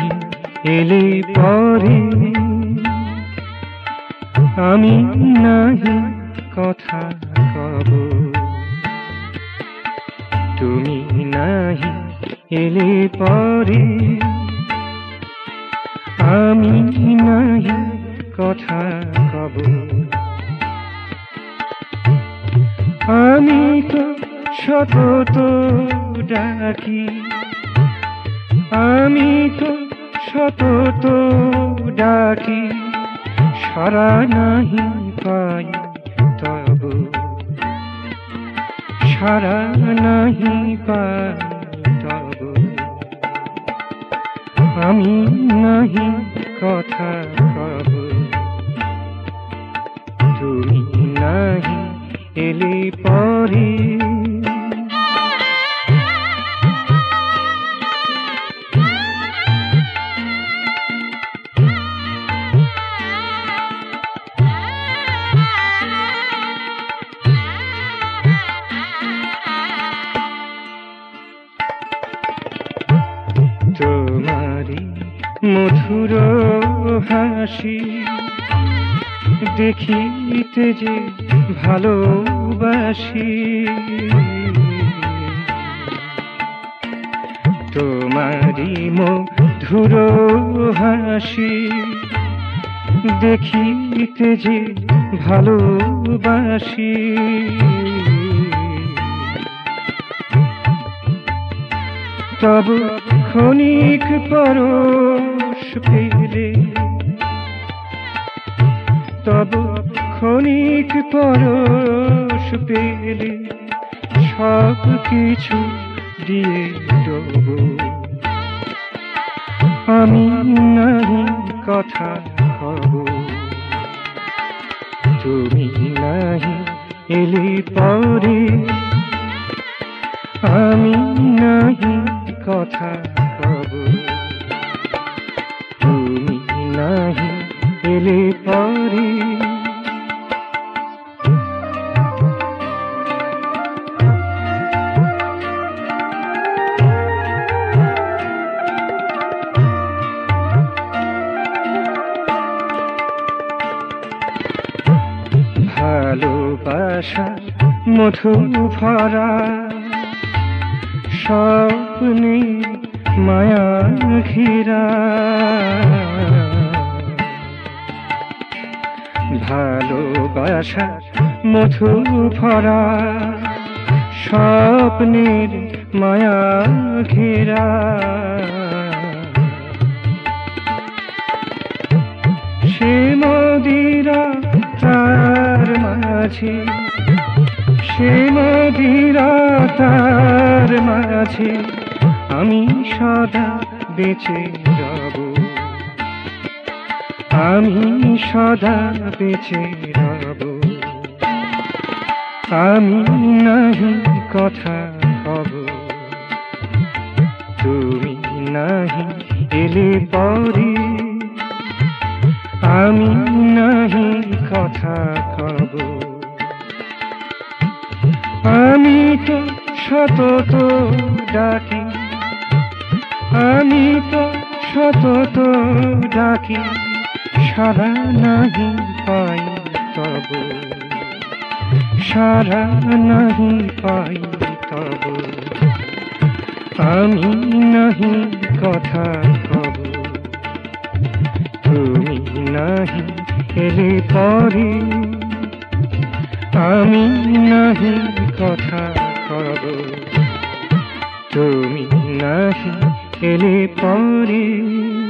নাহি এলে পরে, আমি নাহি কথা কব, তুমি নাহি এলে পরে, আমি নাহি কথা কব। আমি তো সতত ডাকি, আমি তো সতত ডাকি, সারা নাহি পাই তব, সারা নাহি পাই তব। আমি নাহি কথা কব, তুমি নাহি এলে পরে। তোমারি মধুর হাসি দেখিতে যে ভালোবাসি, তোমারি মধুর হাসি দেখিতে যে ভালোবাসি। তব ক্ষণিক পরশ পেলে, তব ক্ষণিক পরশ পেলে, সব কিছু দিয়ে দেব। আমি নাহি কথা কব, তুমি নাহি এলে পরে, আমি নাহি কথা কব, তুমি নাহি এলে পরে। ভালোবাসা মধু ভরা স্বপ্নে মায়া ঘেরা, ভালোবাসা মধু ভরা স্বপ্নের মায়া ঘেরা। সে মদিরা তার মাঝে, সে মদিরা তার মাঝে, আমি সদা বেঁচে রব, আমি সদা বেঁচে রব। আমি নাহি কথা কব, তুমি নাহি এলে পরে, আমি নাহি কথা কব। আমি তো সতত ডাকি, আমি তো সতত ডাকি, সারা নাহি পাই তব, সারা নাহি পাই তব। আমি নাহি কথা কব, তুমি নাহি এলে পরে, আমি নাহি কথা কব, তুমি নাহি এলে পরে।